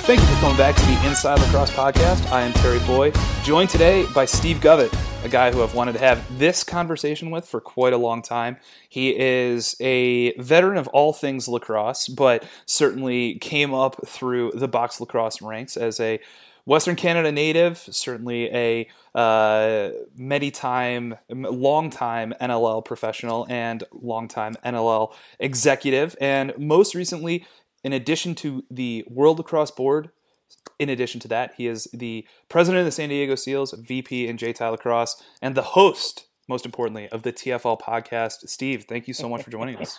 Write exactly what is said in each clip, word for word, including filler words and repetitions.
Thank you for coming back to the Inside Lacrosse Podcast. I am Terry Boy, joined today by Steve Govett, a guy who I've wanted to have this conversation with for quite a long time. He is a veteran of all things lacrosse, but certainly came up through the box lacrosse ranks as a Western Canada native, certainly a uh, many-time, long-time N L L professional and long-time N L L executive, and most recently, in addition to the World Lacrosse Board, in addition to that, he is the president of the San Diego Seals, V P in J T I Lacrosse, and the host, most importantly, of the T F L podcast. Steve, thank you so much for joining us.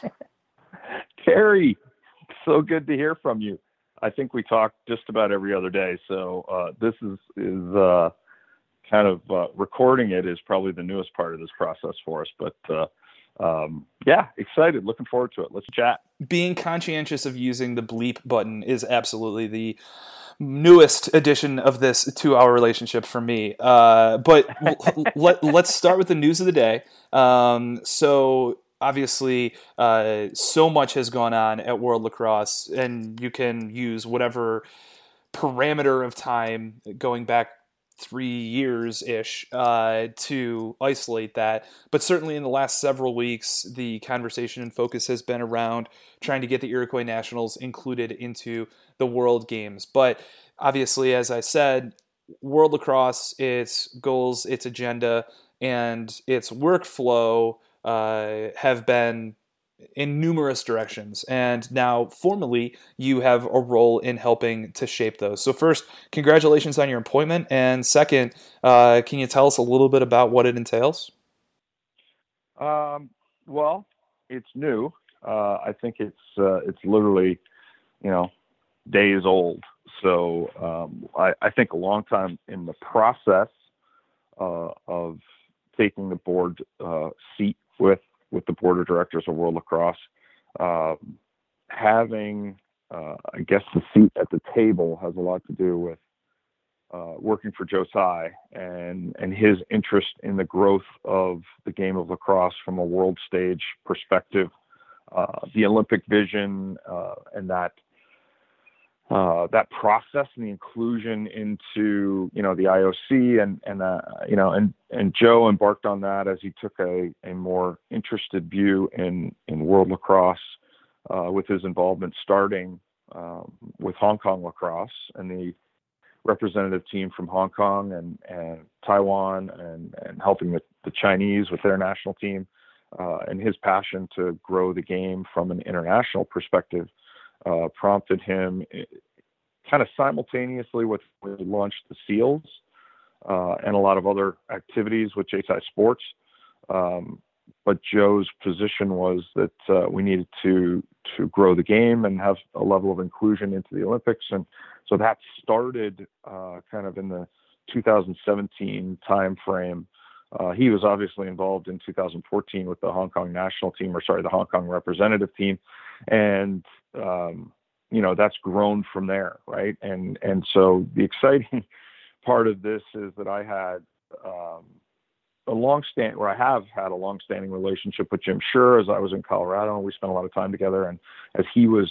Terry, so good to hear from you. I think we talk just about every other day, so uh, this is is uh, kind of uh, recording it is probably the newest part of this process for us, but uh, um, yeah, excited, looking forward to it. Let's chat. Being conscientious of using the bleep button is absolutely the newest addition of this two-hour relationship for me. Uh, but let, let's start with the news of the day. Um, so obviously, uh, so much has gone on at World Lacrosse, and you can use whatever parameter of time going back three years-ish uh, to isolate that. But certainly in the last several weeks, the conversation and focus has been around trying to get the Iroquois Nationals included into the World Games. But obviously, as I said, World Lacrosse, its goals, its agenda, and its workflow uh, have been in numerous directions, and now formally you have a role in helping to shape those. So first, congratulations on your appointment, and second, uh, can you tell us a little bit about what it entails? Um, well, it's new. Uh, I think it's uh, it's literally, you know, days old. So um, I, I think a long time in the process uh, of taking the board uh, seat with with the board of directors of World Lacrosse, uh, having, uh, I guess, the seat at the table has a lot to do with uh, working for Joe Tsai and, and his interest in the growth of the game of lacrosse from a world stage perspective, uh, the Olympic vision, uh, and that Uh, that process and the inclusion into, you know, the I O C and, and, uh, you know, and, and Joe embarked on that as he took a, a more interested view in, in world lacrosse, uh, with his involvement starting, um, with Hong Kong lacrosse and the representative team from Hong Kong and, and Taiwan and, and helping the, the Chinese with their national team, uh, and his passion to grow the game from an international perspective. Uh, prompted him kind of simultaneously with when he launched the Seals uh, and a lot of other activities with J T I Sports. Um, but Joe's position was that uh, we needed to to grow the game and have a level of inclusion into the Olympics. And so that started uh, kind of in the two thousand seventeen timeframe. Uh, he was obviously involved in two thousand fourteen with the Hong Kong national team, or sorry, the Hong Kong representative team. And, um, you know, that's grown from there. Right. And, and so the exciting part of this is that I had, um, a long stand where I have had a long standing relationship with Jim Sure as I was in Colorado, and we spent a lot of time together. And as he was,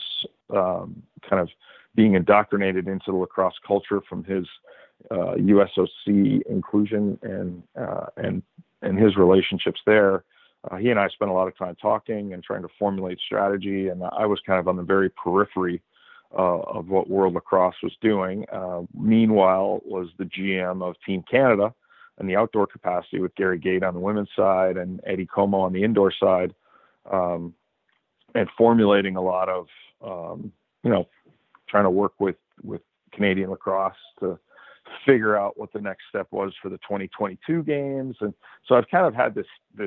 um, kind of being indoctrinated into the lacrosse culture from his, uh, U S O C inclusion and, uh, and, and his relationships there, Uh, he and I spent a lot of time talking and trying to formulate strategy, and I was kind of on the very periphery uh, of what World Lacrosse was doing. Uh, meanwhile, was the G M of Team Canada and the outdoor capacity with Gary Gate on the women's side and Eddie Como on the indoor side, um, and formulating a lot of, um, you know, trying to work with, with Canadian lacrosse to figure out what the next step was for the twenty twenty-two games. And so I've kind of had this, this,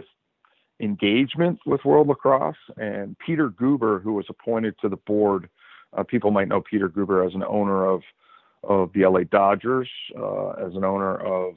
engagement with World Lacrosse, and Peter Guber, who was appointed to the board. Uh, people might know Peter Guber as an owner of, of the L A Dodgers, uh, as an owner of,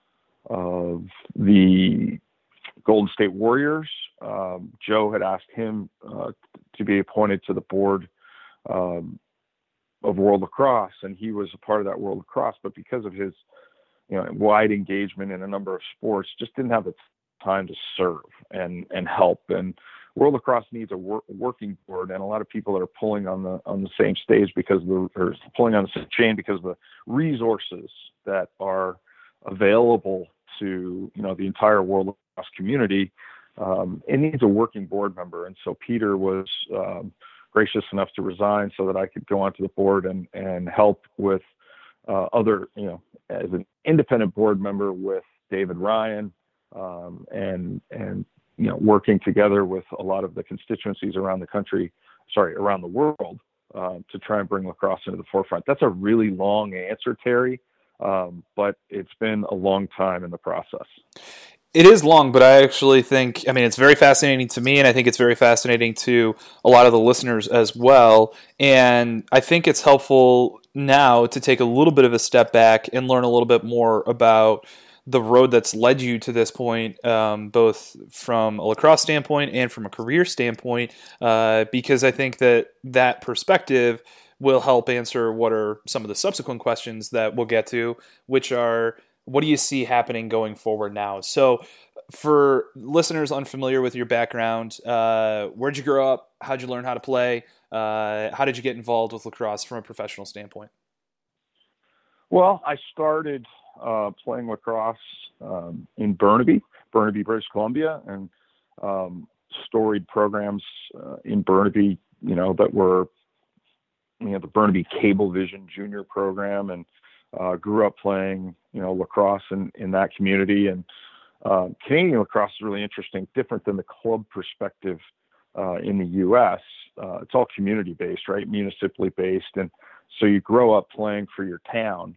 of the Golden State Warriors. Um, Joe had asked him uh, to be appointed to the board um, of World Lacrosse, and he was a part of that World Lacrosse, but because of his, you know, wide engagement in a number of sports, just didn't have the time to serve and, and help. And World Lacrosse needs a wor- working board, and a lot of people are pulling on the on the same stage because of the or pulling on the same chain because of the resources that are available to you know the entire World Lacrosse community. Um, it needs a working board member, and so Peter was um, gracious enough to resign so that I could go onto the board and and help with uh, other you know as an independent board member with David Ryan um, and and you know working together with a lot of the constituencies around the country, sorry around the world uh, to try and bring lacrosse into the forefront. That's a really long answer, Terry, um, but it's been a long time in the process. It is long, but I actually think, I mean, it's very fascinating to me, and I think it's very fascinating to a lot of the listeners as well. And I think it's helpful now to take a little bit of a step back and learn a little bit more about the road that's led you to this point, um, both from a lacrosse standpoint and from a career standpoint, uh, because I think that that perspective will help answer what are some of the subsequent questions that we'll get to, which are, what do you see happening going forward now? So for listeners unfamiliar with your background, uh, where'd you grow up? How'd you learn how to play? Uh, how did you get involved with lacrosse from a professional standpoint? Well, I started uh, playing lacrosse um, in Burnaby, Burnaby, British Columbia, and um, storied programs uh, in Burnaby, you know, that were, you know, the Burnaby Cablevision Junior program, and uh, grew up playing, you know, lacrosse in, in that community. And uh, Canadian lacrosse is really interesting, different than the club perspective uh, in the U S. Uh, it's all community-based, right, municipally based, and so you grow up playing for your town.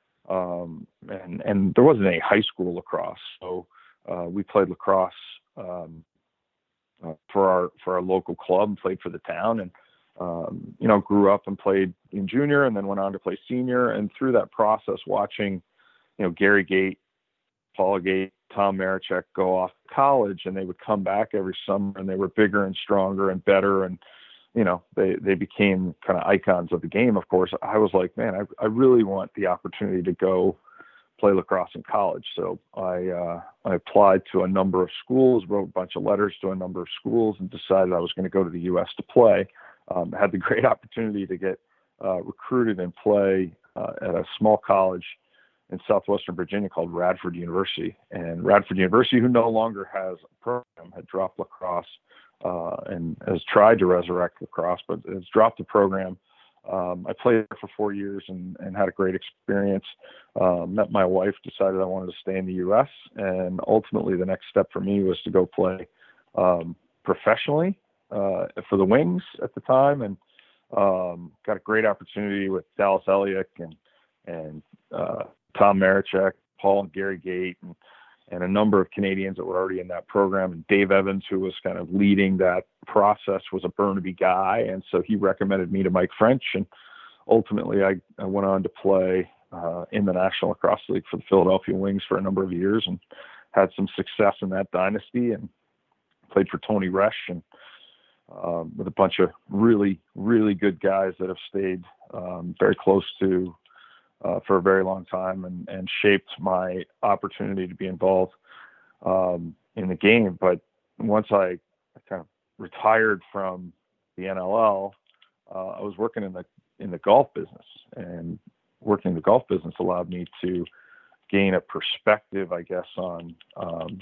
Um, and, and there wasn't any high school lacrosse. So, uh, we played lacrosse, um, uh, for our, for our local club and played for the town, and, um, you know, grew up and played in junior and then went on to play senior. And through that process, watching, you know, Gary Gait, Paul Gait, Tom Marichek go off to college, and they would come back every summer, and they were bigger and stronger and better. And, you know, they, they became kind of icons of the game. Of course, I was like, man, I, I really want the opportunity to go play lacrosse in college. So I, uh, I applied to a number of schools, wrote a bunch of letters to a number of schools, and decided I was going to go to the U S to play. Um, had the great opportunity to get uh, recruited and play uh, at a small college in southwestern Virginia called Radford University. And Radford University, who no longer has a program, had dropped lacrosse uh, and has tried to resurrect lacrosse, but has dropped the program. Um, I played there for four years and, and had a great experience. Um, met my wife, decided I wanted to stay in the U S, and ultimately the next step for me was to go play um, professionally uh, for the Wings at the time, and um, got a great opportunity with Dallas Elliott and and uh, Tom Marichek, Paul and Gary Gait, and, and a number of Canadians that were already in that program. And Dave Evans, who was kind of leading that process, was a Burnaby guy, and so he recommended me to Mike French. And ultimately, I, I went on to play uh, in the National Lacrosse League for the Philadelphia Wings for a number of years, and had some success in that dynasty, and played for Tony Resch, and um, with a bunch of really, really good guys that have stayed um, very close to Uh, for a very long time, and, and shaped my opportunity to be involved um, in the game. But once I kind of retired from the N L L, uh, I was working in the in the golf business, and working in the golf business allowed me to gain a perspective, I guess, on um,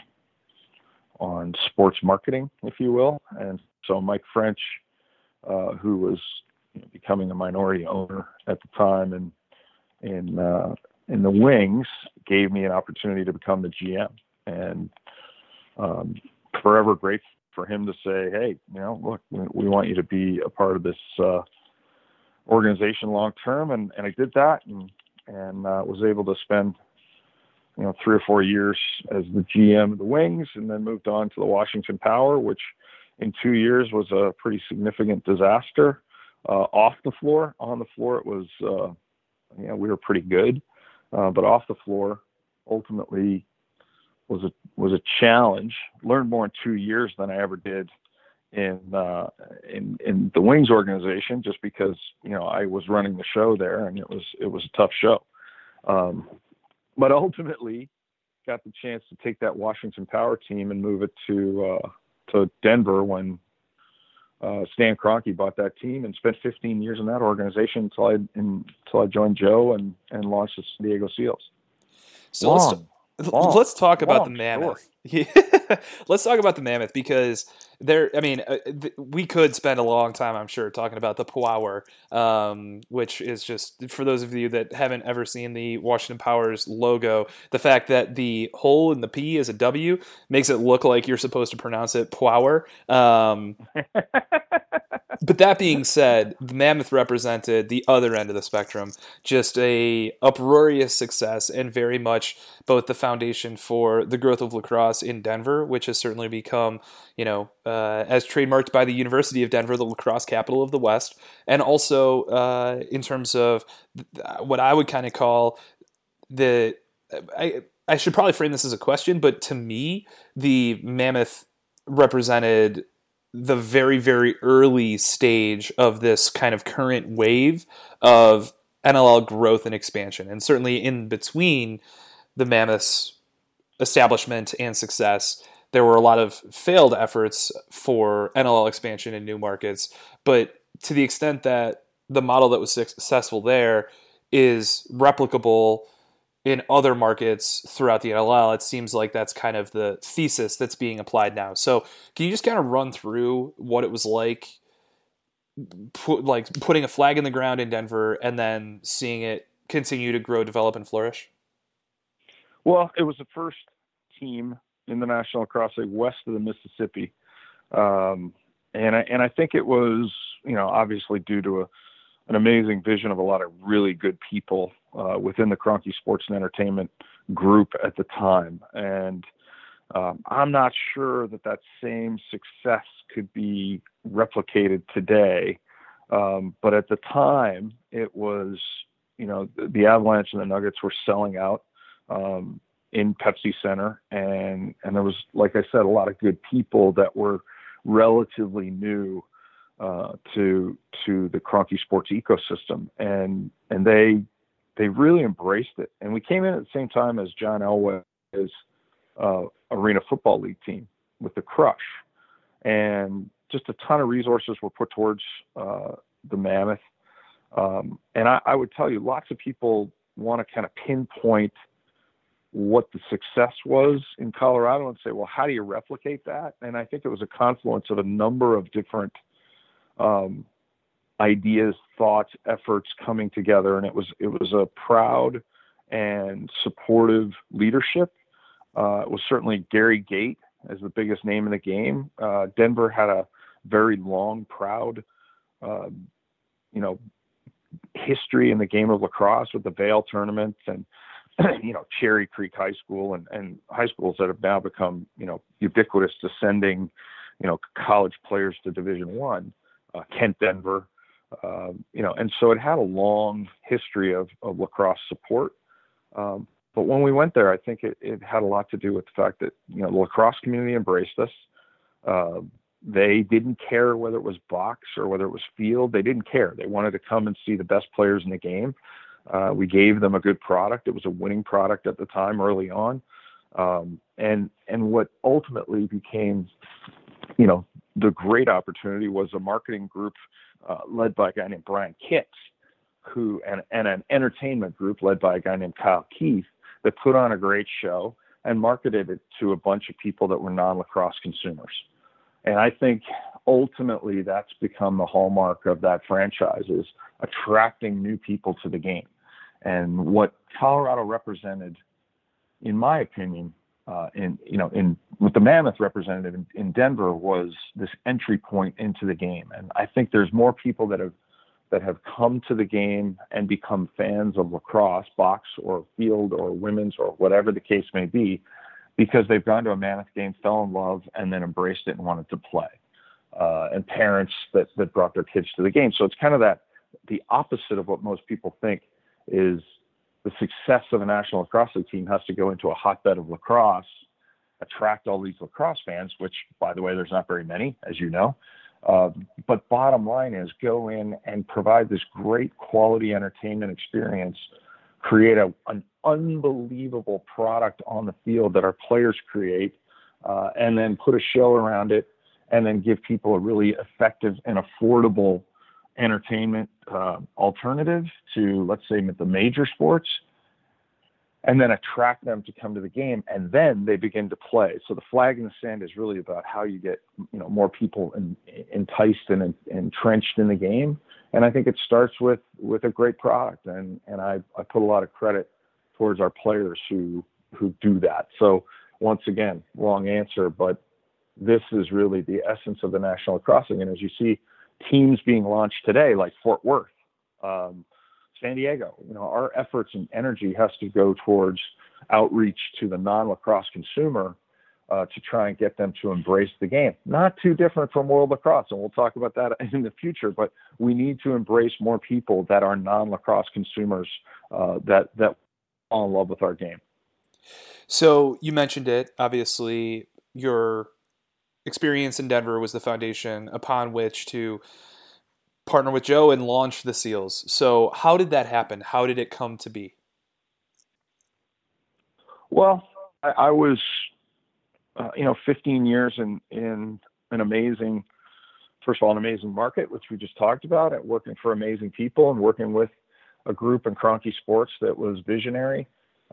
on sports marketing, if you will. And so Mike French, uh, who was you know, becoming a minority owner at the time, and in uh, in the Wings, gave me an opportunity to become the G M, and um, forever grateful for him to say, hey, you know, look, we want you to be a part of this uh, organization long term, and, and I did that, and and uh, was able to spend you know three or four years as the G M of the Wings, and then moved on to the Washington Power, which in two years was a pretty significant disaster. Uh, off the floor, on the floor, it was. Uh, You know, we were pretty good, uh, but off the floor, ultimately was a was a challenge. Learned more in two years than I ever did in uh, in in the Wings organization, just because you know I was running the show there, and it was it was a tough show. Um, but ultimately, got the chance to take that Washington Power team and move it to uh, to Denver when uh, Stan Kroenke bought that team and spent fifteen years in that organization until I until I joined Joe and, and launched the San Diego Seals. So long, let's long, let's talk about the long Mammoth. Yeah. Let's talk about the Mammoth because there. I mean, uh, th- we could spend a long time, I'm sure, talking about the Power, um, which is just for those of you that haven't ever seen the Washington Powers logo. The fact that the hole in the P is a W makes it look like you're supposed to pronounce it Power. Um, but that being said, the Mammoth represented the other end of the spectrum, just a uproarious success and very much both the foundation for the growth of lacrosse in Denver, which has certainly become, you know, uh, as trademarked by the University of Denver, the lacrosse capital of the West, and also uh, in terms of what I would kind of call the, I, I should probably frame this as a question, but to me, the Mammoth represented the very, very early stage of this kind of current wave of N L L growth and expansion. And certainly in between the Mammoth's establishment and success, there were a lot of failed efforts for N L L expansion in new markets. But to the extent that the model that was successful there is replicable in other markets throughout the N L L, it seems like that's kind of the thesis that's being applied now. So can you just kind of run through what it was like, put, like putting a flag in the ground in Denver and then seeing it continue to grow, develop, and flourish? Well, it was the first team in the National Lacrosse League west of the Mississippi. Um, and, I, and I think it was, you know, obviously due to a, an amazing vision of a lot of really good people uh, within the Kroenke Sports and Entertainment group at the time. And um, I'm not sure that that same success could be replicated today. Um, but at the time, it was, you know, the, the Avalanche and the Nuggets were selling out um, in Pepsi Center. And, and there was, like I said, a lot of good people that were relatively new Uh, to to the Kroenke Sports ecosystem, and and they they really embraced it. And we came in at the same time as John Elway's uh, Arena Football League team with the Crush, and just a ton of resources were put towards uh, the Mammoth. Um, and I, I would tell you, lots of people want to kind of pinpoint what the success was in Colorado and say, well, how do you replicate that? And I think it was a confluence of a number of different um, ideas, thoughts, efforts coming together. And it was, it was a proud and supportive leadership. Uh, it was certainly Gary Gait as the biggest name in the game. Uh, Denver had a very long, proud, uh, you know, history in the game of lacrosse with the Vail tournament and, you know, Cherry Creek High School and, and high schools that have now become, you know, ubiquitous to sending, you know, college players to Division One. Uh, Kent Denver, uh, you know, and so it had a long history of, of lacrosse support. Um, but when we went there, I think it, it had a lot to do with the fact that, you know, the lacrosse community embraced us. Uh, they didn't care whether it was box or whether it was field. They didn't care. They wanted to come and see the best players in the game. Uh, we gave them a good product. It was a winning product at the time early on. Um, and, and what ultimately became, you know, the great opportunity was a marketing group uh, led by a guy named Brian Kitts, who and, and an entertainment group led by a guy named Kyle Keith that put on a great show and marketed it to a bunch of people that were non-lacrosse consumers. And I think ultimately that's become the hallmark of that franchise, is attracting new people to the game. And what Colorado represented, in my opinion, Uh, in, you know, in with the Mammoth representative in, in Denver, was this entry point into the game. And I think there's more people that have, that have come to the game and become fans of lacrosse, box or field or women's or whatever the case may be, because they've gone to a Mammoth game, fell in love, and then embraced it and wanted to play. Uh, and parents that, that brought their kids to the game. So it's kind of that, the opposite of what most people think is, the success of a National Lacrosse League team has to go into a hotbed of lacrosse, attract all these lacrosse fans, which, by the way, there's not very many, as you know. Uh, but bottom line is go in and provide this great quality entertainment experience, create a, an unbelievable product on the field that our players create, uh, and then put a show around it and then give people a really effective and affordable entertainment uh, alternative to, let's say, the major sports, and then attract them to come to the game, and then they begin to play. So the flag in the sand is really about how you get, you know, more people in, enticed and entrenched in the game. And I think it starts with with a great product, and and I, I put a lot of credit towards our players who who do that. So once again, wrong answer, but this is really the essence of the National Lacrosse League. And as you see teams being launched today, like Fort Worth, um, San Diego, you know, our efforts and energy has to go towards outreach to the non-lacrosse consumer uh, to try and get them to embrace the game. Not too different from World Lacrosse, and we'll talk about that in the future, but we need to embrace more people that are non-lacrosse consumers uh, that, that fall in love with our game. So you mentioned it, obviously your experience in Denver was the foundation upon which to partner with Joe and launch the Seals. So how did that happen? How did it come to be? Well, I, I was, uh, you know, fifteen years in, in an amazing, first of all, an amazing market, which we just talked about, at working for amazing people and working with a group in Kroenke Sports that was visionary,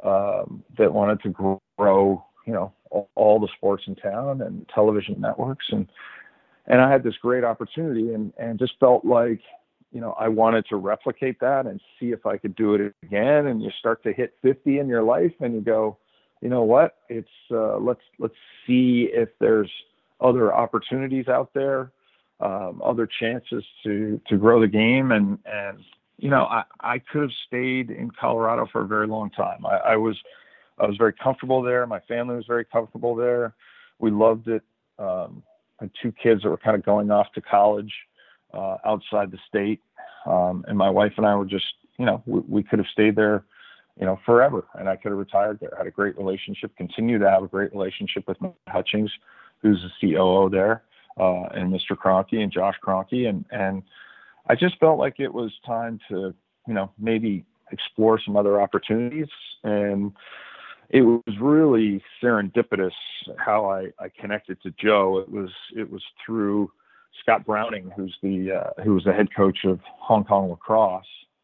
um, that wanted to grow, you know, all, all the sports in town and television networks. And, And I had this great opportunity and, and just felt like, you know, I wanted to replicate that and see if I could do it again. And you start to hit fifty in your life and you go, you know what, it's, uh, let's, let's see if there's other opportunities out there, um, other chances to, to grow the game. And, and, you know, I, I could have stayed in Colorado for a very long time. I, I was, I was very comfortable there. My family was very comfortable there. We loved it. Um, I had two kids that were kind of going off to college uh, outside the state. Um, and my wife and I were just, you know, we, we could have stayed there, you know, forever. And I could have retired there. I had a great relationship, continue to have a great relationship with Matt Hutchings, who's the C O O there, uh, and Mister Kroenke and Josh Kroenke. And, and I just felt like it was time to, you know, maybe explore some other opportunities. And it was really serendipitous how I, I connected to Joe. It was it was through Scott Browning, who's the uh, who was the head coach of Hong Kong Lacrosse,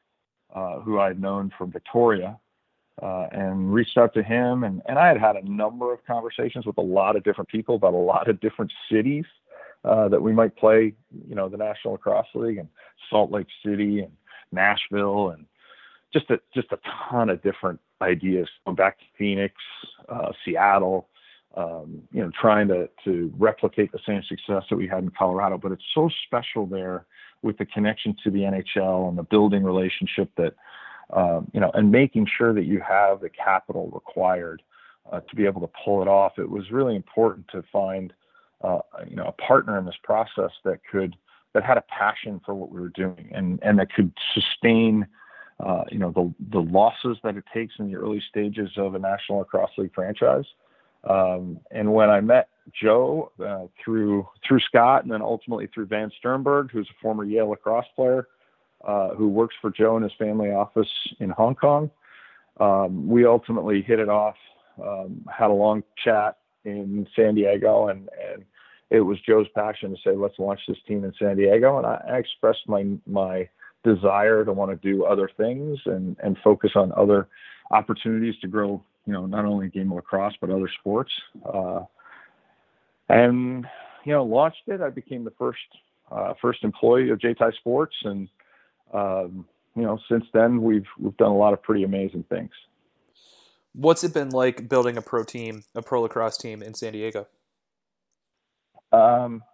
uh, who I had known from Victoria, uh, and reached out to him. And, and I had had a number of conversations with a lot of different people about a lot of different cities uh, that we might play, you know, the National Lacrosse League, and Salt Lake City and Nashville, and just a, just a ton of different ideas, going back to Phoenix, uh, Seattle, um, you know, trying to, to replicate the same success that we had in Colorado. But it's so special there with the connection to the N H L and the building relationship that, um, you know, and making sure that you have the capital required uh, to be able to pull it off. It was really important to find, uh, you know, a partner in this process that could, that had a passion for what we were doing, and, and that could sustain Uh, you know, the the losses that it takes in the early stages of a National Lacrosse League franchise. Um, and when I met Joe uh, through through Scott, and then ultimately through Van Sternberg, who's a former Yale lacrosse player, uh, who works for Joe in his family office in Hong Kong, um, we ultimately hit it off, um, had a long chat in San Diego, and, and it was Joe's passion to say, let's launch this team in San Diego. And I, I expressed my my desire to want to do other things and, and focus on other opportunities to grow, you know, not only game of lacrosse, but other sports. Uh, and, you know, launched it. I became the first, uh, first employee of J T I Sports. And, um, you know, since then we've, we've done a lot of pretty amazing things. What's it been like building a pro team, a pro lacrosse team in San Diego? Um,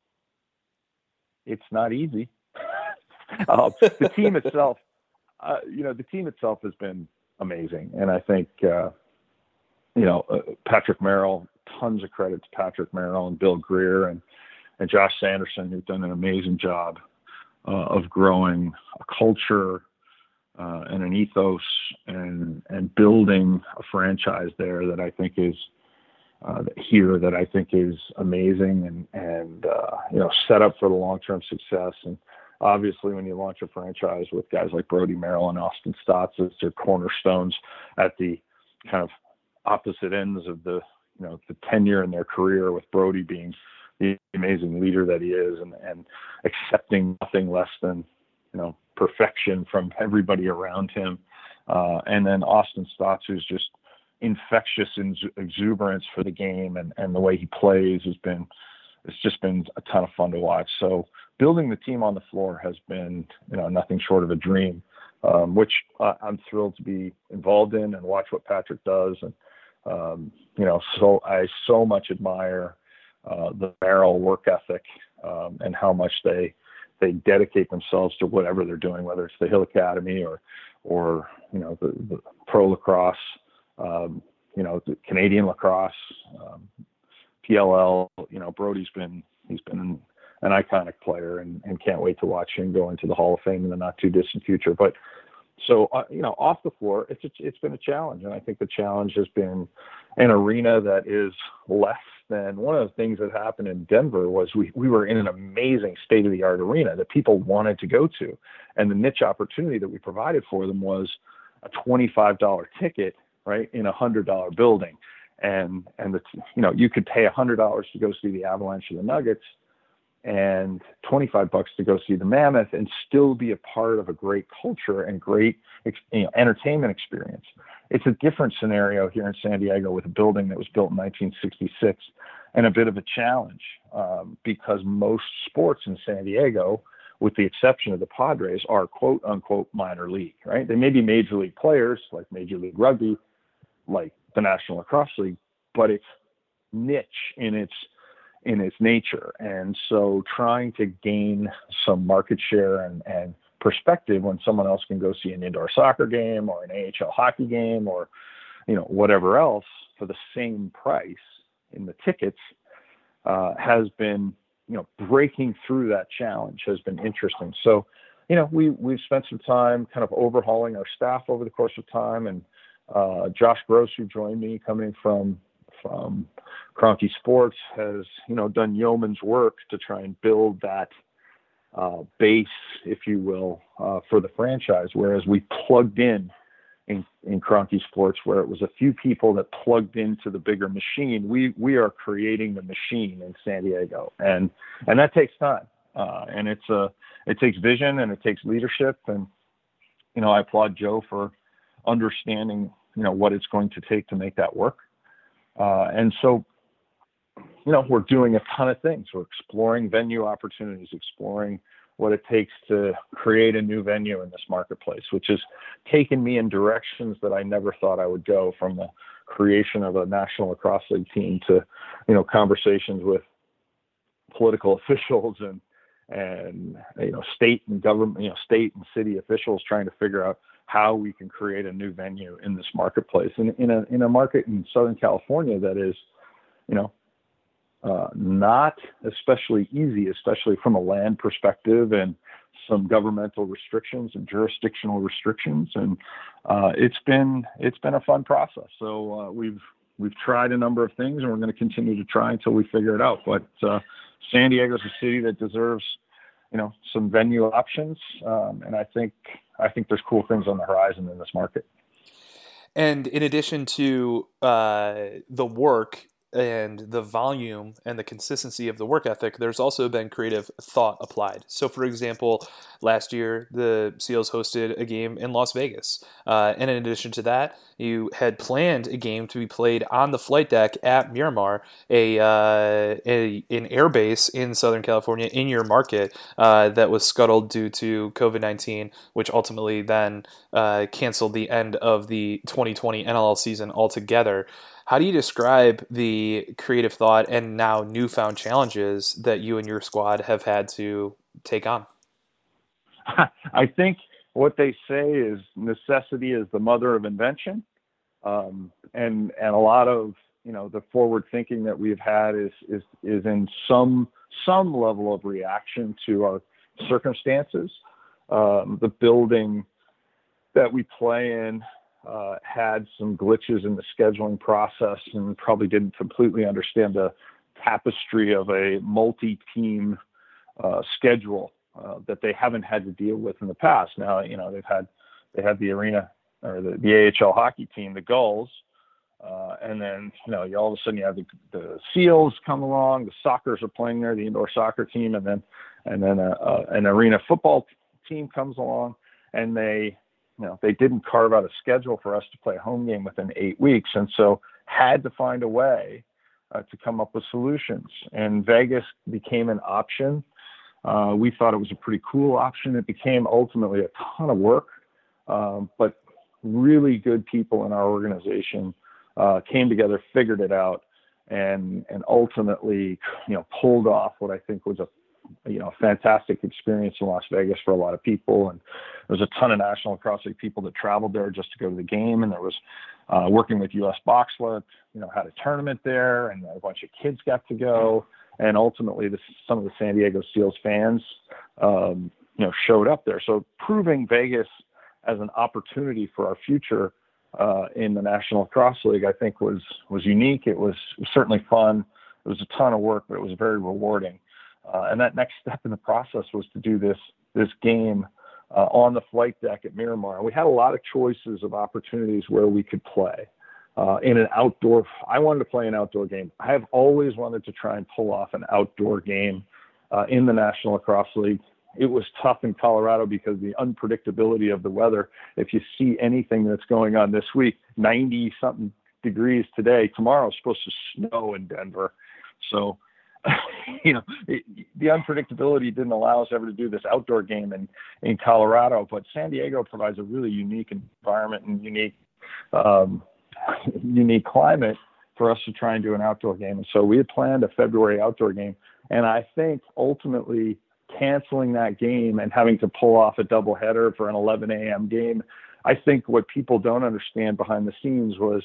it's not easy. Uh, the team itself, uh, you know, the team itself has been amazing. And I think, uh, you know, uh, Patrick Merrill, tons of credit to Patrick Merrill and Bill Greer and, and Josh Sanderson, who've done an amazing job uh, of growing a culture uh, and an ethos and, and building a franchise there that I think is uh, here that I think is amazing and, and uh, you know, set up for the long-term success. And obviously, when you launch a franchise with guys like Brody Merrill and Austin Stotts as their cornerstones at the kind of opposite ends of the, you know, the tenure in their career, with Brody being the amazing leader that he is, and, and accepting nothing less than, you know, perfection from everybody around him. Uh, and then Austin Stotts, who's just infectious exuberance for the game, and, and the way he plays has been, it's just been a ton of fun to watch. So building the team on the floor has been, you know, nothing short of a dream, um, which uh, I'm thrilled to be involved in and watch what Patrick does. And, um, you know, so I so much admire uh, the Merrill work ethic, um, and how much they, they dedicate themselves to whatever they're doing, whether it's the Hill Academy or, or, you know, the, the pro lacrosse, um, you know, the Canadian lacrosse, um, P L L. You know, Brody's been, he's been an, an iconic player, and, and can't wait to watch him go into the Hall of Fame in the not too distant future. But so, uh, you know, off the floor, it's, a, it's been a challenge. And I think the challenge has been an arena that is less than, one of the things that happened in Denver was we, we were in an amazing state of the art arena that people wanted to go to. And the niche opportunity that we provided for them was a twenty-five dollars ticket, right, in a hundred dollar building. And, and the, you know, you could pay a hundred dollars to go see the Avalanche or the Nuggets, and twenty-five bucks to go see the Mammoth, and still be a part of a great culture and great, you know, entertainment experience. It's a different scenario here in San Diego with a building that was built in nineteen sixty-six, and a bit of a challenge, um, because most sports in San Diego, with the exception of the Padres, are quote unquote minor league, right? They may be major league players like Major League Rugby, like the National Lacrosse League, but it's niche in its in its nature. And so trying to gain some market share and, and perspective when someone else can go see an indoor soccer game or an A H L hockey game or, you know, whatever else for the same price in the tickets, uh, has been, you know, breaking through that challenge has been interesting. So, you know, we, we've spent some time kind of overhauling our staff over the course of time. And uh, Josh Gross, who joined me coming from from Kroenke Sports, has, you know, done yeoman's work to try and build that uh, base, if you will, uh, for the franchise. Whereas we plugged in, in in Kroenke Sports, where it was a few people that plugged into the bigger machine. We we are creating the machine in San Diego, and and that takes time, uh, and it's a it takes vision, and it takes leadership. And, you know, I applaud Joe for understanding, you know, what it's going to take to make that work. Uh, and so, you know, we're doing a ton of things. We're exploring venue opportunities, exploring what it takes to create a new venue in this marketplace, which has taken me in directions that I never thought I would go, from the creation of a National Lacrosse League team to, you know, conversations with political officials and, and, you know, state and government, you know, state and city officials trying to figure out how we can create a new venue in this marketplace, and in a, in a market in Southern California that is, you know, uh, not especially easy, especially from a land perspective and some governmental restrictions and jurisdictional restrictions. And uh, it's been, it's been a fun process. So uh, we've, we've tried a number of things, and we're going to continue to try until we figure it out. But uh, San Diego is a city that deserves, you know, some venue options. Um, and I think, I think there's cool things on the horizon in this market. And in addition to uh, the work and the volume and the consistency of the work ethic, there's also been creative thought applied. So, for example, last year, the Seals hosted a game in Las Vegas. Uh, and in addition to that, you had planned a game to be played on the flight deck at Miramar, a, uh, a an airbase in Southern California, in your market, uh, that was scuttled due to covid nineteen, which ultimately then uh, canceled the end of the twenty twenty N L L season altogether. How do you describe the creative thought and now newfound challenges that you and your squad have had to take on? I think what they say is necessity is the mother of invention. Um, and, and a lot of, you know, the forward thinking that we've had is, is, is in some, some level of reaction to our circumstances. Um, the building that we play in, Uh, had some glitches in the scheduling process, and probably didn't completely understand the tapestry of a multi-team uh, schedule uh, that they haven't had to deal with in the past. Now, you know, they've had, they had the arena or the, the A H L hockey team, the Gulls, Uh, and then, you know, you all of a sudden you have the, the Seals come along, the Sockers are playing there, the indoor soccer team, and then and then a, a, an arena football team comes along, and they, you know, they didn't carve out a schedule for us to play a home game within eight weeks, and so had to find a way uh, to come up with solutions. And Vegas became an option. Uh, we thought it was a pretty cool option. It became ultimately a ton of work, um, but really good people in our organization uh, came together, figured it out, and and ultimately, you know, pulled off what I think was a you know fantastic experience in Las Vegas for a lot of people. And there was a ton of National Lacrosse League people that traveled there just to go to the game, and there was uh, working with U S Boxla, you know, had a tournament there, and a bunch of kids got to go. And ultimately, this, some of the San Diego Seals fans, um, you know, showed up there. So proving Vegas as an opportunity for our future uh, in the National Lacrosse League, I think was was unique. It was, it was certainly fun. It was a ton of work, but it was very rewarding. Uh, and that next step in the process was to do this this game uh, on the flight deck at Miramar. And we had a lot of choices of opportunities where we could play. Uh, in an outdoor, I wanted to play an outdoor game. I have always wanted to try and pull off an outdoor game uh, in the National Lacrosse League. It was tough in Colorado because the unpredictability of the weather. If you see anything that's going on this week, ninety something degrees today, tomorrow is supposed to snow in Denver. So, you know, it, the unpredictability didn't allow us ever to do this outdoor game in, in Colorado, but San Diego provides a really unique environment and unique, um, unique climate for us to try and do an outdoor game. And so we had planned a February outdoor game. And I think ultimately canceling that game and having to pull off a doubleheader for an eleven a.m. game, I think what people don't understand behind the scenes was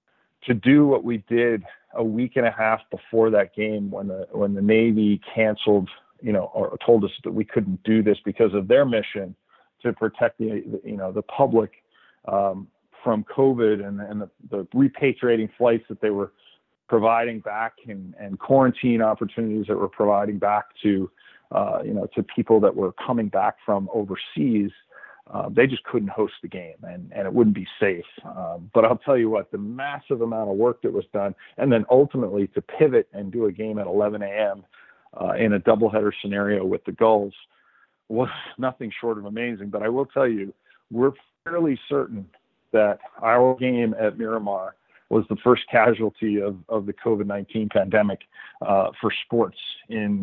to do what we did a week and a half before that game when the when the Navy canceled, you know, or told us that we couldn't do this because of their mission to protect the, you know, the public um, from COVID and, and the, the repatriating flights that they were providing back and, and quarantine opportunities that were providing back to, uh, you know, to people that were coming back from overseas. Uh, they just couldn't host the game and, and it wouldn't be safe. Um, but I'll tell you what, the massive amount of work that was done, and then ultimately to pivot and do a game at eleven a.m. Uh, in a doubleheader scenario with the Gulls was nothing short of amazing. But I will tell you, we're fairly certain that our game at Miramar was the first casualty of, of the COVID nineteen pandemic uh, for sports in,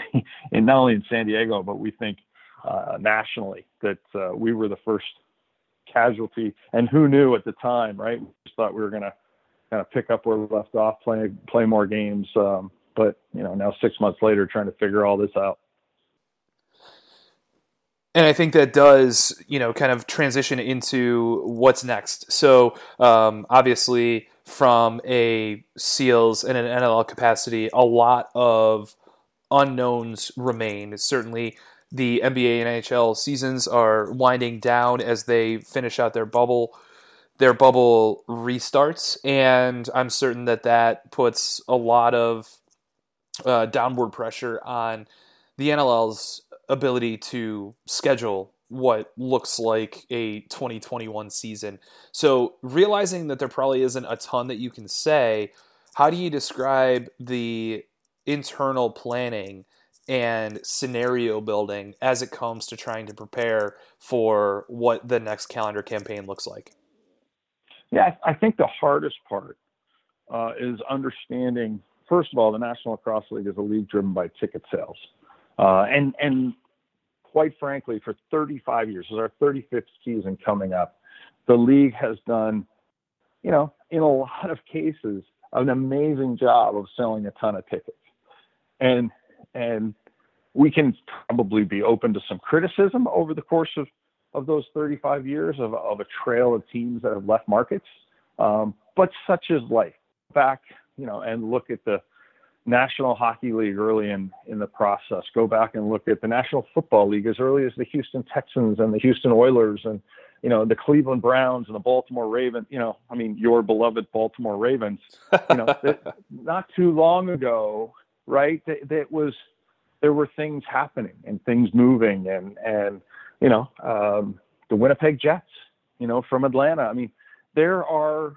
in not only in San Diego, but we think uh, nationally, that uh, we were the first casualty. And who knew at the time, right? We just thought we were going to kind of pick up where we left off, play, play more games. Um, but, you know, now six months later, trying to figure all this out. And I think that does, you know, kind of transition into what's next. So um, obviously from a Seals and an N L L capacity, a lot of unknowns remain. Certainly the N B A and N H L seasons are winding down as they finish out their bubble, their bubble restarts. And I'm certain that that puts a lot of uh, downward pressure on the N L L's ability to schedule what looks like a twenty twenty-one season. So realizing that there probably isn't a ton that you can say, how do you describe the internal planning and scenario building as it comes to trying to prepare for what the next calendar campaign looks like? Yeah, I think the hardest part uh, is understanding, first of all, the National Lacrosse League is a league driven by ticket sales. Uh, and, and quite frankly, for thirty-five years, this is our thirty-fifth season coming up, the league has done, you know, in a lot of cases, an amazing job of selling a ton of tickets. And, and we can probably be open to some criticism over the course of, of those thirty-five years of, of a trail of teams that have left markets. Um, but such is life. Back, you know, and look at the National Hockey League early in, in the process. Go back and look at the National Football League as early as the Houston Texans and the Houston Oilers and, you know, the Cleveland Browns and the Baltimore Ravens, you know, I mean, your beloved Baltimore Ravens, you know, that, not too long ago, right, that, that was, there were things happening and things moving and, and, you know, um, the Winnipeg Jets, you know, from Atlanta. I mean, there are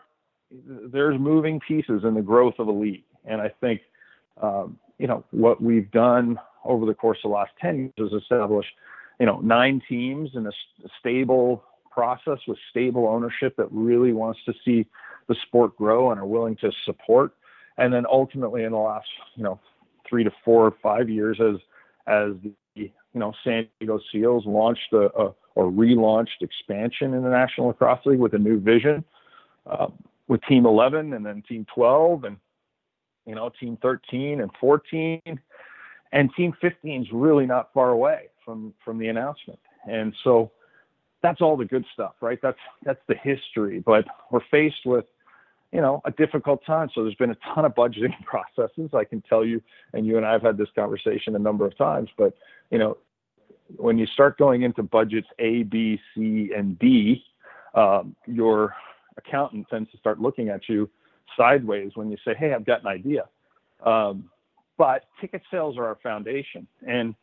there's moving pieces in the growth of a league. And I think, um, you know, what we've done over the course of the last ten years is establish, you know, nine teams in a, a stable process with stable ownership that really wants to see the sport grow and are willing to support. And then ultimately in the last, you know, three to four or five years as, as the, you know, San Diego Seals launched a, a or relaunched expansion in the National Lacrosse League with a new vision, uh, with Team eleven and then Team twelve and, you know, Team thirteen and fourteen, and Team fifteen is really not far away from, from the announcement. And so that's all the good stuff, right? That's, that's the history, but we're faced with, you know, a difficult time. So there's been a ton of budgeting processes, I can tell you, and you and I have had this conversation a number of times, but, you know, when you start going into budgets A, B, C, and D, um, your accountant tends to start looking at you sideways when you say, hey, I've got an idea. Um, but ticket sales are our foundation. And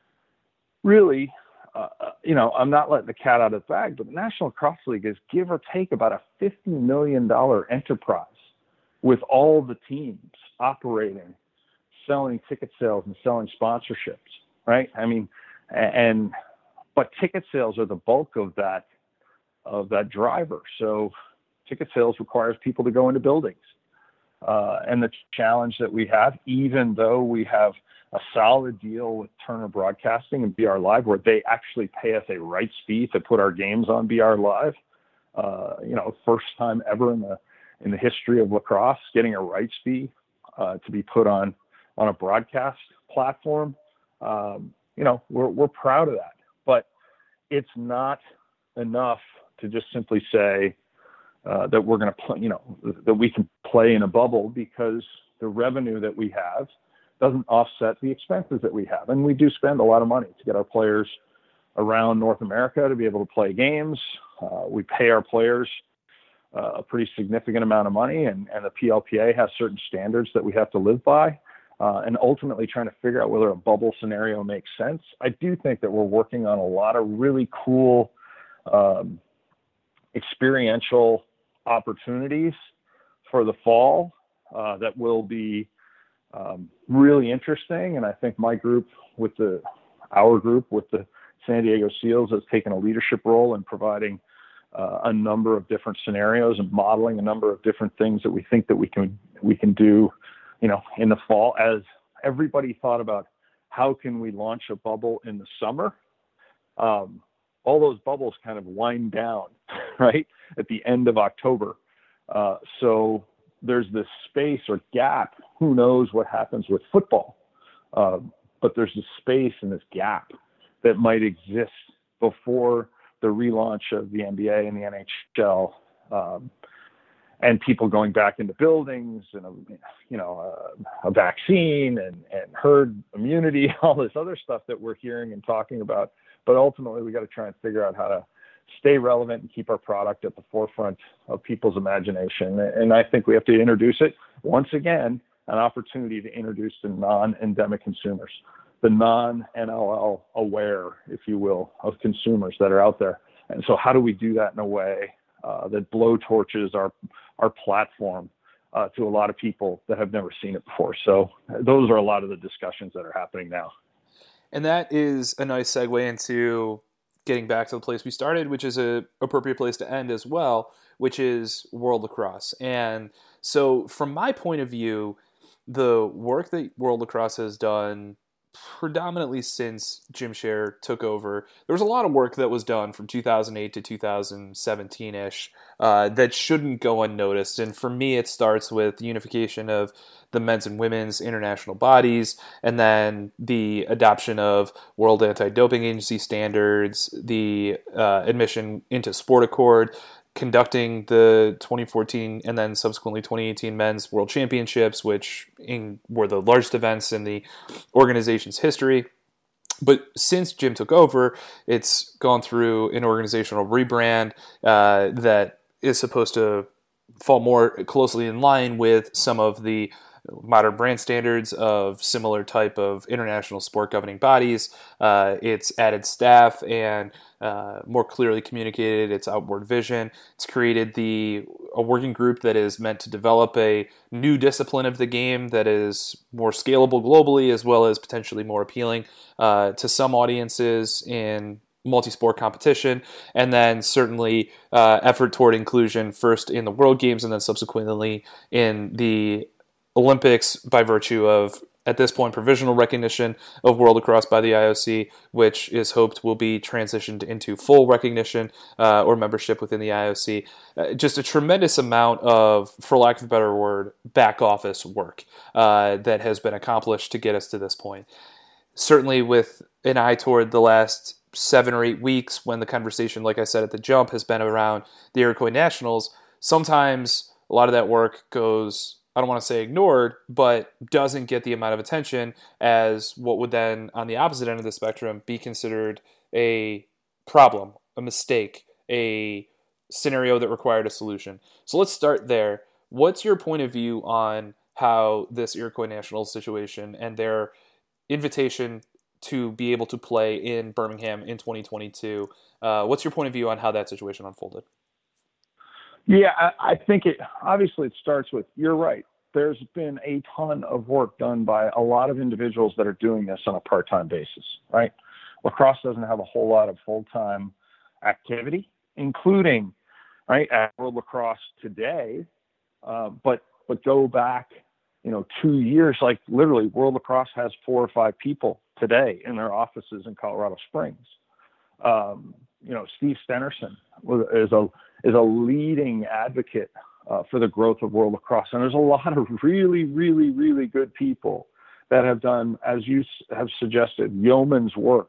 really, uh, you know, I'm not letting the cat out of the bag, but the National Lacrosse League is give or take about a fifty million dollars enterprise with all the teams operating, selling ticket sales and selling sponsorships, right? I mean, and, but ticket sales are the bulk of that, of that driver. So ticket sales requires people to go into buildings. Uh, and the challenge that we have, even though we have a solid deal with Turner Broadcasting and B R Live, where they actually pay us a rights fee to put our games on B R Live, uh, you know, first time ever in the, in the history of lacrosse, getting a rights fee uh, to be put on, on a broadcast platform. Um, you know, we're, we're proud of that, but it's not enough to just simply say, Uh, that we're going to play, you know, that we can play in a bubble, because the revenue that we have doesn't offset the expenses that we have. And we do spend a lot of money to get our players around North America to be able to play games. Uh, we pay our players uh, a pretty significant amount of money, and, and the P L P A has certain standards that we have to live by. Uh, and ultimately trying to figure out whether a bubble scenario makes sense. I do think that we're working on a lot of really cool um, experiential opportunities for the fall uh, that will be um, really interesting. And I think my group with the, our group with the San Diego Seals has taken a leadership role in providing uh, a number of different scenarios and modeling a number of different things that we think that we can, we can do, you know, in the fall. As everybody thought about how can we launch a bubble in the summer, um, all those bubbles kind of wind down, right, at the end of October. Uh, so there's this space or gap. Who knows what happens with football? Uh, but there's this space and this gap that might exist before the relaunch of the N B A and the N H L, um, and people going back into buildings, and a, you know, a, a vaccine and, and herd immunity, all this other stuff that we're hearing and talking about. But ultimately, we got to try and figure out how to stay relevant and keep our product at the forefront of people's imagination. And I think we have to introduce it, once again, an opportunity to introduce the non-endemic consumers, the non-N L L aware, if you will, of consumers that are out there. And so how do we do that in a way uh, that blow torches our, our platform uh, to a lot of people that have never seen it before? So those are a lot of the discussions that are happening now. And that is a nice segue into getting back to the place we started, which is a appropriate place to end as well, which is World Lacrosse. And so from my point of view, the work that World Lacrosse has done predominantly since Jim Scher took over, there was a lot of work that was done from two thousand eight to two thousand seventeen-ish uh, that shouldn't go unnoticed. And for me, it starts with the unification of the men's and women's international bodies, and then the adoption of World Anti-Doping Agency standards, the uh, admission into Sport Accord, conducting the twenty fourteen and then subsequently twenty eighteen Men's World Championships, which in, were the largest events in the organization's history. But since Jim took over, it's gone through an organizational rebrand uh, that is supposed to fall more closely in line with some of the modern brand standards of similar type of international sport governing bodies. Uh, it's added staff and uh, more clearly communicated its outward vision. It's created the a working group that is meant to develop a new discipline of the game that is more scalable globally, as well as potentially more appealing uh, to some audiences in multi-sport competition, and then certainly uh, effort toward inclusion first in the World Games and then subsequently in the Olympics by virtue of, at this point, provisional recognition of World Lacrosse by the I O C, which is hoped will be transitioned into full recognition uh, or membership within the I O C. Uh, just a tremendous amount of, for lack of a better word, back office work uh, that has been accomplished to get us to this point. Certainly with an eye toward the last seven or eight weeks when the conversation, like I said at the jump, has been around the Iroquois Nationals, sometimes a lot of that work goes, I don't want to say ignored, but doesn't get the amount of attention as what would then, on the opposite end of the spectrum, be considered a problem, a mistake, a scenario that required a solution. So let's start there. What's your point of view on how this Iroquois Nationals situation and their invitation to be able to play in Birmingham in twenty twenty-two. Uh, what's your point of view on how that situation unfolded? Yeah, I, I think it obviously it starts with, you're right. There's been a ton of work done by a lot of individuals that are doing this on a part-time basis, right? Lacrosse doesn't have a whole lot of full-time activity, including, right, at World Lacrosse today, uh, but but go back, you know, two years, like literally World Lacrosse has four or five people today in their offices in Colorado Springs. Um, you know, Steve Stenerson is a is a leading advocate uh, for the growth of World Lacrosse, and there's a lot of really, really, really good people that have done, as you have suggested, yeoman's work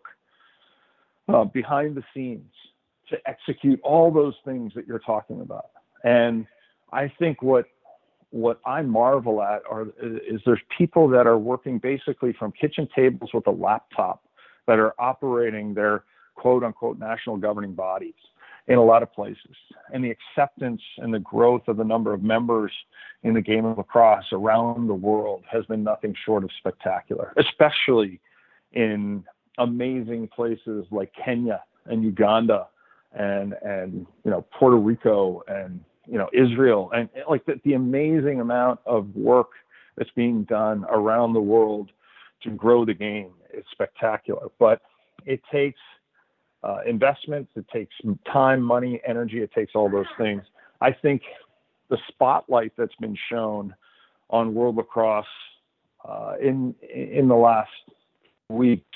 uh, behind the scenes to execute all those things that you're talking about. And I think what what I marvel at are is there's people that are working basically from kitchen tables with a laptop that are operating their quote unquote national governing bodies in a lot of places. And the acceptance and the growth of the number of members in the game of lacrosse around the world has been nothing short of spectacular, especially in amazing places like Kenya and Uganda and, and, you know, Puerto Rico and, you know, Israel, and like the, the amazing amount of work that's being done around the world to grow the game is spectacular. But it takes uh, investments, it takes time, money, energy, it takes all those things. I think the spotlight that's been shown on World Lacrosse uh, in in the last weeks,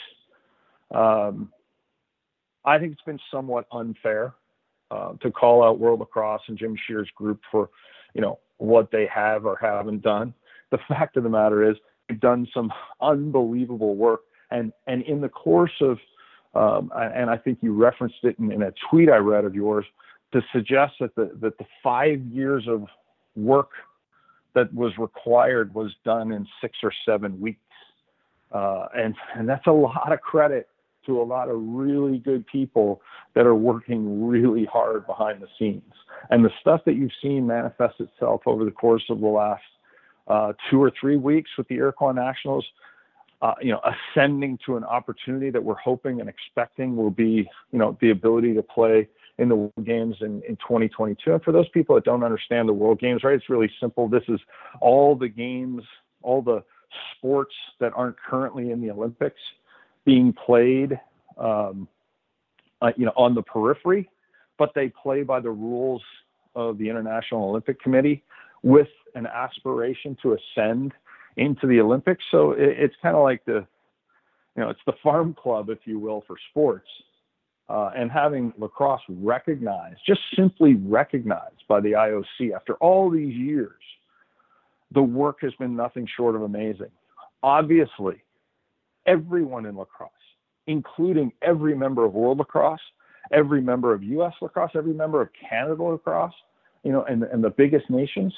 um, I think it's been somewhat unfair. Uh, to call out World Lacrosse and Jim Shear's group for, you know, what they have or haven't done. The fact of the matter is they've done some unbelievable work. And, and in the course of, um, and I think you referenced it in, in a tweet I read of yours, to suggest that the, that the five years of work that was required was done in six or seven weeks. Uh, and, and that's a lot of credit to a lot of really good people that are working really hard behind the scenes. And the stuff that you've seen manifest itself over the course of the last uh, two or three weeks with the Iroquois Nationals, uh, you know, ascending to an opportunity that we're hoping and expecting will be, you know, the ability to play in the World Games in, in twenty twenty-two. And for those people that don't understand the World Games, right, it's really simple. This is all the games, all the sports that aren't currently in the Olympics being played, um, uh, you know, on the periphery, but they play by the rules of the International Olympic Committee with an aspiration to ascend into the Olympics. So it, it's kind of like the, you know, it's the farm club, if you will, for sports. Uh, and having lacrosse recognized, just simply recognized by the I O C after all these years, the work has been nothing short of amazing. Obviously, everyone in lacrosse, including every member of World Lacrosse, every member of U S Lacrosse, every member of Canada Lacrosse, you know, and, and the biggest nations,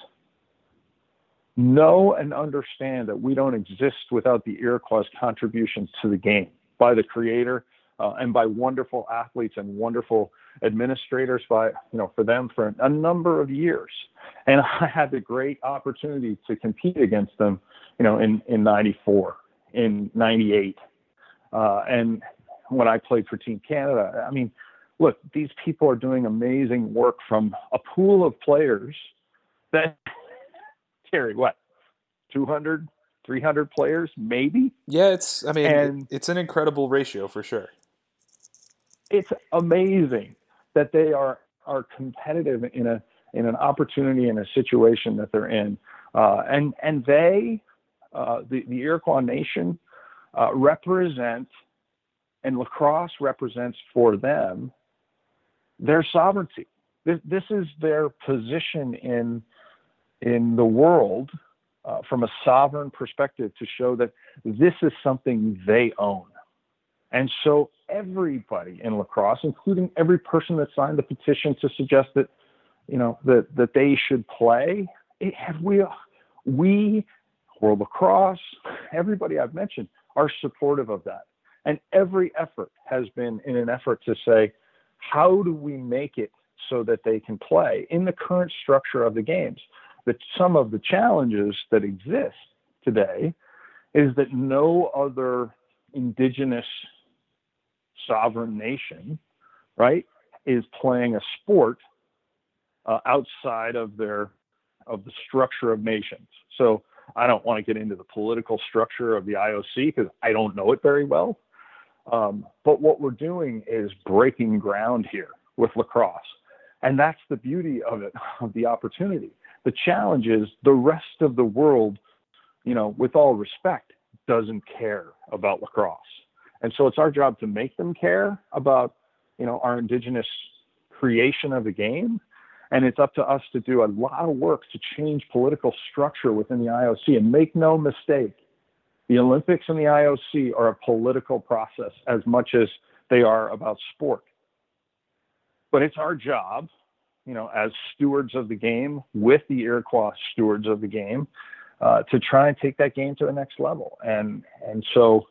know and understand that we don't exist without the Iroquois' contributions to the game by the creator uh, and by wonderful athletes and wonderful administrators by, you know, for them for a number of years. And I had the great opportunity to compete against them, you know, in, in ninety-four, in ninety-eight. Uh, and when I played for Team Canada, I mean, look, these people are doing amazing work from a pool of players that carry what, two hundred, three hundred players, maybe? Yeah, it's, I mean, and it's an incredible ratio for sure. It's amazing that they are, are competitive in a, in an opportunity, in a situation that they're in. Uh, and, and they, uh, the, the Iroquois Nation, uh, represent, and lacrosse represents for them, their sovereignty. This, this is their position in, in the world, uh, from a sovereign perspective, to show that this is something they own. And so everybody in lacrosse, including every person that signed the petition to suggest that, you know, that, that they should play, it, we, we, World Lacrosse, everybody I've mentioned, are supportive of that. And every effort has been in an effort to say, how do we make it so that they can play in the current structure of the games? That some of the challenges that exist today is that no other indigenous sovereign nation, right, is playing a sport uh, outside of their, of the structure of nations. So I don't want to get into the political structure of the I O C because I don't know it very well. Um, but what we're doing is breaking ground here with lacrosse. And that's the beauty of it, of the opportunity. The challenge is the rest of the world, you know, with all respect, doesn't care about lacrosse. And so it's our job to make them care about, you know, our indigenous creation of the game. And it's up to us to do a lot of work to change political structure within the I O C. And make no mistake, the Olympics and the I O C are a political process as much as they are about sport. But it's our job, you know, as stewards of the game, with the Iroquois stewards of the game, uh, to try and take that game to the next level. And and so,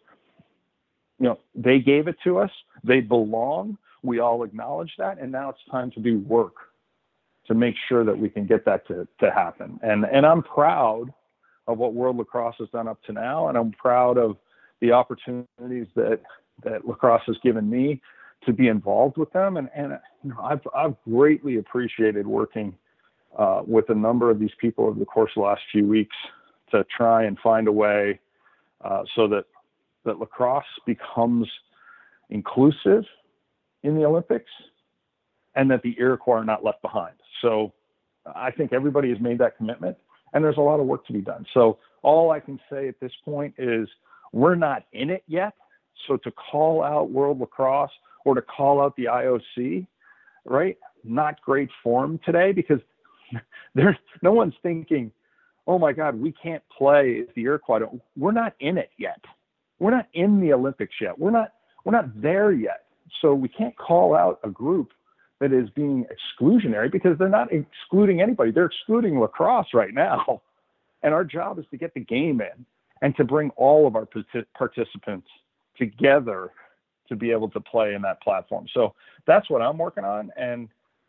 you know, they gave it to us. They belong. We all acknowledge that. And now it's time to do work to make sure that we can get that to, to happen. And and I'm proud of what World Lacrosse has done up to now. And I'm proud of the opportunities that, that lacrosse has given me to be involved with them. And, and you know, I've, I've greatly appreciated working uh, with a number of these people over the course of the last few weeks to try and find a way uh, so that, that lacrosse becomes inclusive in the Olympics and that the Iroquois are not left behind. So I think everybody has made that commitment, and there's a lot of work to be done. So all I can say at this point is we're not in it yet. So to call out World Lacrosse or to call out the I O C, right? Not great form today, because there's no one's thinking, oh my God, we can't play if the Iroquois don't. We're not in it yet. We're not in the Olympics yet. We're not, we're not there yet. So we can't call out a group that is being exclusionary, because they're not excluding anybody. They're excluding lacrosse right now. And our job is to get the game in and to bring all of our participants together to be able to play in that platform. So that's what I'm working on. And,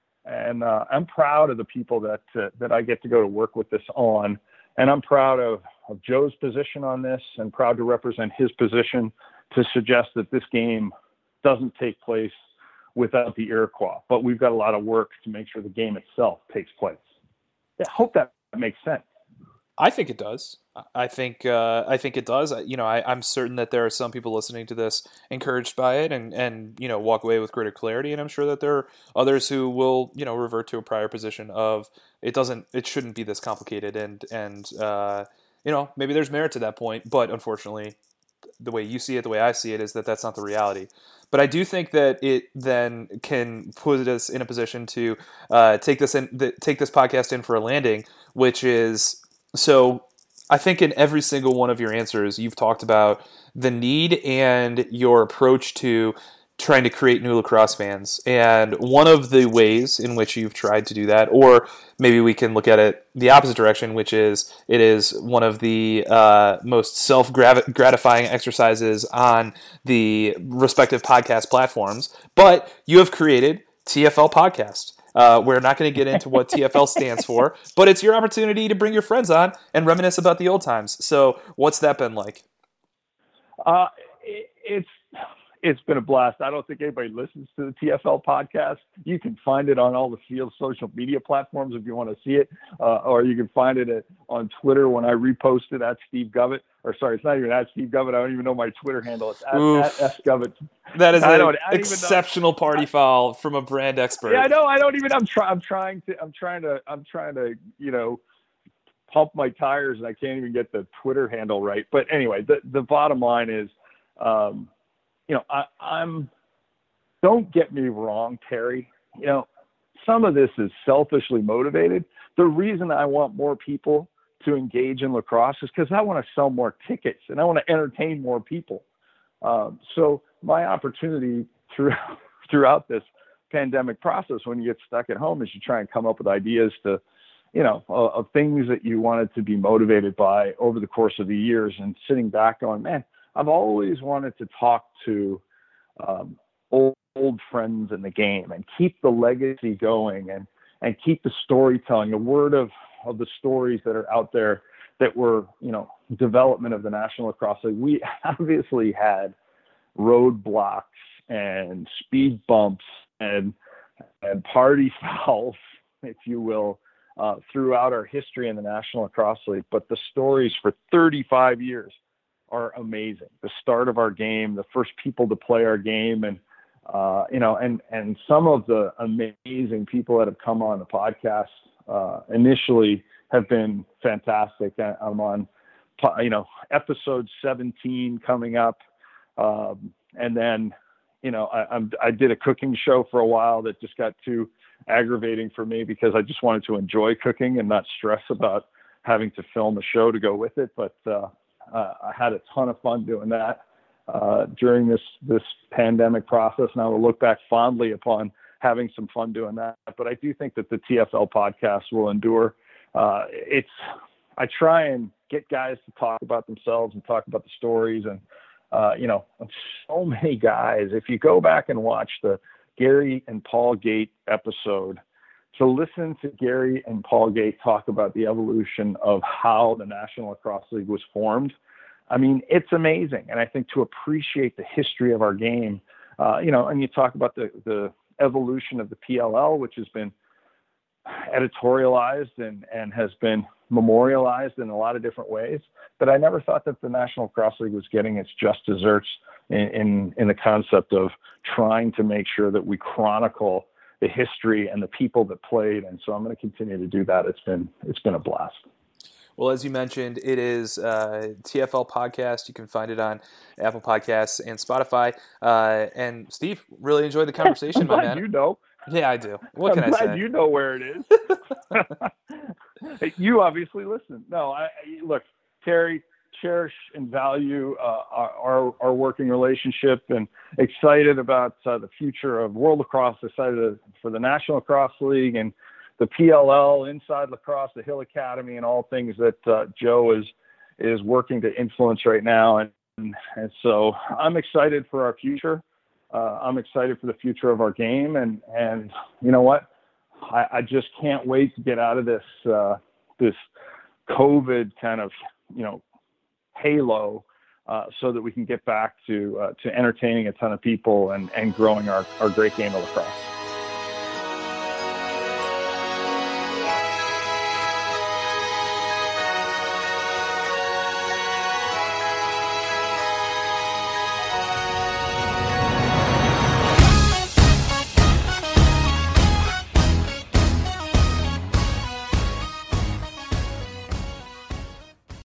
and uh, I'm proud of the people that, uh, that I get to go to work with this on. And I'm proud of, of Joe's position on this, and proud to represent his position to suggest that this game doesn't take place without the Iroquois. But we've got a lot of work to make sure the game itself takes place. I hope that makes sense. I think it does. I think uh, I think it does. You know, I, I'm certain that there are some people listening to this encouraged by it, and, and you know, walk away with greater clarity. And I'm sure that there are others who will, you know, revert to a prior position of it doesn't, it shouldn't be this complicated, and and uh, you know, maybe there's merit to that point. But unfortunately, the way you see it, the way I see it, is that that's not the reality. But I do think that it then can put us in a position to uh, take this in, the, take this podcast in for a landing, which is. So I think in every single one of your answers, you've talked about the need and your approach to trying to create new lacrosse fans. And one of the ways in which you've tried to do that, or maybe we can look at it the opposite direction, which is it is one of the uh, most self-gratifying exercises on the respective podcast platforms. But you have created T F L podcast. Uh, we're not going to get into what T F L stands for, but it's your opportunity to bring your friends on and reminisce about the old times. So what's that been like? Uh, it, it's it's been a blast. I don't think anybody listens to the T F L podcast. You can find it on all the field social media platforms if you want to see it, uh, or you can find it at, on Twitter when I repost it at Steve Govett. Or sorry, it's not even at Steve Govett. I don't even know my Twitter handle. It's at, at S Govett. That is an exceptional party foul from a brand expert. Yeah, I know. I don't even. I'm trying. I'm trying to. I'm trying to. I'm trying to. You know, pump my tires, and I can't even get the Twitter handle right. But anyway, the the bottom line is, um, you know, I, I'm. Don't get me wrong, Terry. You know, some of this is selfishly motivated. The reason I want more people to engage in lacrosse is because I want to sell more tickets and I want to entertain more people. Um, so my opportunity throughout throughout this pandemic process, when you get stuck at home, is you try and come up with ideas to, you know, of, of things that you wanted to be motivated by over the course of the years, and sitting back going, man, I've always wanted to talk to um, old, old friends in the game and keep the legacy going, and, and keep the storytelling, the word of, of the stories that are out there that were, you know, development of the National Lacrosse League. We obviously had roadblocks and speed bumps and, and party fouls, if you will, uh, throughout our history in the National Lacrosse League. But the stories for thirty-five years are amazing. The start of our game, the first people to play our game, and uh, you know, and and some of the amazing people that have come on the podcast uh, initially have been fantastic. I'm on, you know, episode seventeen coming up, um, and then, you know, I, I'm I did a cooking show for a while that just got too aggravating for me because I just wanted to enjoy cooking and not stress about having to film a show to go with it. But uh, uh, I had a ton of fun doing that uh, during this this pandemic process, and I will look back fondly upon having some fun doing that. But I do think that the T F L podcast will endure. Uh, it's I try and get guys to talk about themselves and talk about the stories, and uh, you know, so many guys. If you go back and watch the Gary and Paul Gate episode, to listen to Gary and Paul Gate talk about the evolution of how the National Lacrosse League was formed, I mean, it's amazing. And I think to appreciate the history of our game, uh, you know, and you talk about the, the evolution of the P L L, which has been editorialized and, and has been memorialized in a lot of different ways. But I never thought that the National Lacrosse League was getting its just desserts in, in, in the concept of trying to make sure that we chronicle the history and the people that played. And so I'm going to continue to do that. It's been, it's been a blast. Well, as you mentioned, it is uh, T F L podcast. You can find it on Apple Podcasts and Spotify. Uh, and Steve, really enjoyed the conversation, I'm my glad man. You know. Yeah, I do. What I'm can glad I say? You know where it is. You obviously listen. No, I, I look, Terry, cherish and value uh, our, our our working relationship, and excited about uh, the future of World Lacrosse. Excited for the National Lacrosse League and the P L L, Inside Lacrosse, the Hill Academy, and all things that uh, Joe is is working to influence right now. And and so I'm excited for our future. Uh, I'm excited for the future of our game, and and you know what, I, I just can't wait to get out of this uh, this COVID kind of you know halo, uh, so that we can get back to uh, to entertaining a ton of people and and growing our our great game of lacrosse.